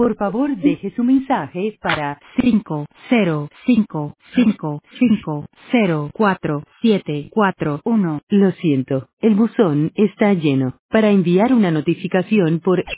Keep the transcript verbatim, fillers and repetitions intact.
Por favor, deje su mensaje para cinco cero cinco cinco cinco cero cuatro siete cuatro uno. Lo siento, el buzón está lleno. Para enviar una notificación por